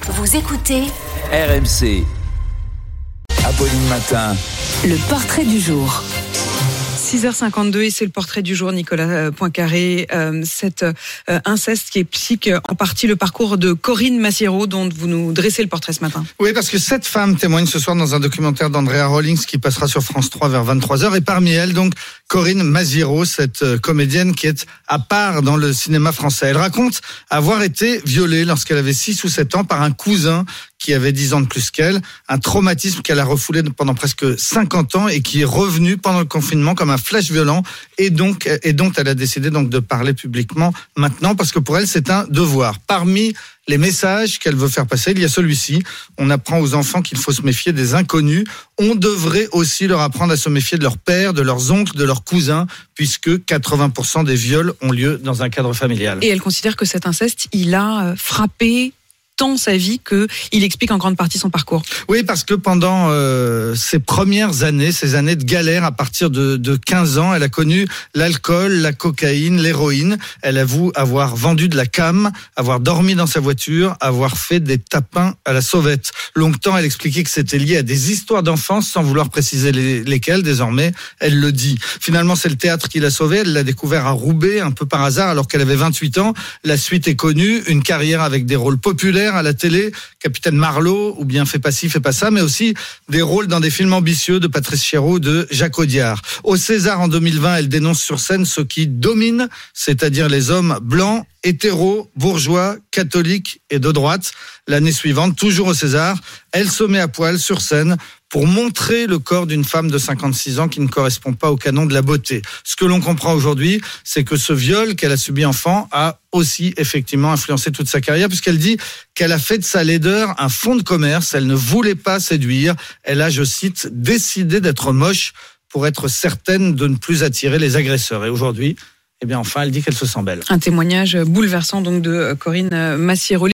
Vous écoutez RMC. Apolline Matin. Le portrait du jour. 6h52 et c'est le portrait du jour, Nicolas Poincaré. Cet inceste qui explique en partie le parcours de Corinne Massiero dont vous nous dressez le portrait ce matin. Oui, parce que 7 femmes témoignent ce soir dans un documentaire d'Andrea Rawlings qui passera sur France 3 vers 23h. Et parmi elles, donc, Corinne Massiero, cette comédienne qui est à part dans le cinéma français. Elle raconte avoir été violée lorsqu'elle avait 6 ou 7 ans par un cousin qui avait 10 ans de plus qu'elle, un traumatisme qu'elle a refoulé pendant presque 50 ans et qui est revenu pendant le confinement comme un flash violent et dont elle a décidé donc de parler publiquement maintenant parce que pour elle c'est un devoir. Parmi les messages qu'elle veut faire passer, il y a celui-ci. On apprend aux enfants qu'il faut se méfier des inconnus. On devrait aussi leur apprendre à se méfier de leurs pères, de leurs oncles, de leurs cousins, puisque 80% des viols ont lieu dans un cadre familial. Et elle considère que cet inceste, il a frappé tant sa vie qu'il explique en grande partie son parcours. Oui, parce que pendant ses premières années, ces années de galère à partir de 15 ans, elle a connu l'alcool, la cocaïne, l'héroïne. Elle avoue avoir vendu de la cam, avoir dormi dans sa voiture, avoir fait des tapins à la sauvette. Longtemps, elle expliquait que c'était lié à des histoires d'enfance, sans vouloir préciser lesquelles. Désormais, elle le dit. Finalement, c'est le théâtre qui l'a sauvée. Elle l'a découvert à Roubaix, un peu par hasard, alors qu'elle avait 28 ans. La suite est connue, une carrière avec des rôles populaires à la télé, Capitaine Marlowe, ou bien Fais pas ci, fais pas ça, mais aussi des rôles dans des films ambitieux de Patrice Chéreau, de Jacques Audiard. Au César en 2020, elle dénonce sur scène ce qui domine, c'est-à-dire les hommes blancs, hétéros, bourgeois, catholiques et de droite. L'année suivante, toujours au César, elle se met à poil sur scène pour montrer le corps d'une femme de 56 ans qui ne correspond pas au canon de la beauté. Ce que l'on comprend aujourd'hui, c'est que ce viol qu'elle a subi enfant a aussi effectivement influencé toute sa carrière, puisqu'elle dit qu'elle a fait de sa laideur un fonds de commerce. Elle ne voulait pas séduire. Elle a, je cite, décidé d'être moche pour être certaine de ne plus attirer les agresseurs. Et aujourd'hui, eh bien enfin, elle dit qu'elle se sent belle. Un témoignage bouleversant donc de Corinne Massiero.